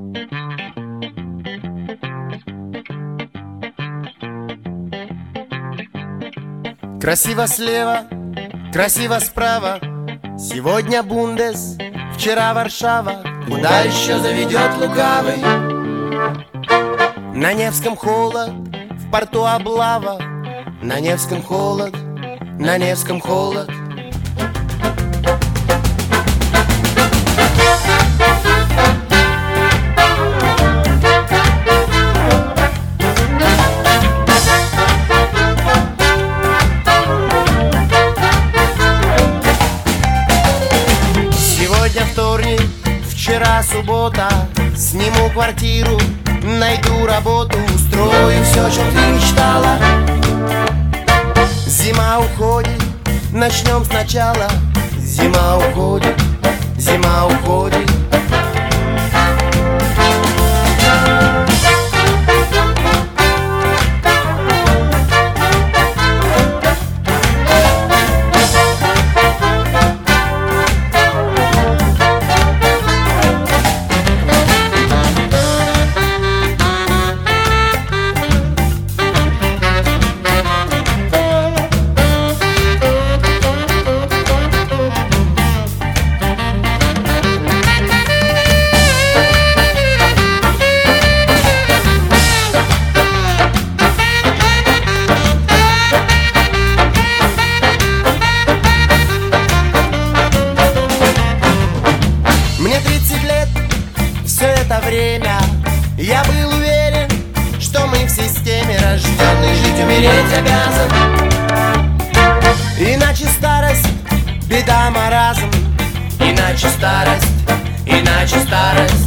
Красиво слева, красиво справа. Сегодня Бундес, вчера Варшава. Куда еще заведет лукавый? На Невском холод, в порту облава. На Невском холод, на Невском холод. Сегодня вторник, вчера суббота. Сниму квартиру, найду работу, устрою все, о чем ты мечтала. Зима уходит, начнем сначала. Зима уходит, зима уходит. Мне 30 лет, все это время я был уверен, что мы в системе, рожденный жить, умереть обязан. Иначе старость, беда, маразм. Иначе старость, иначе старость.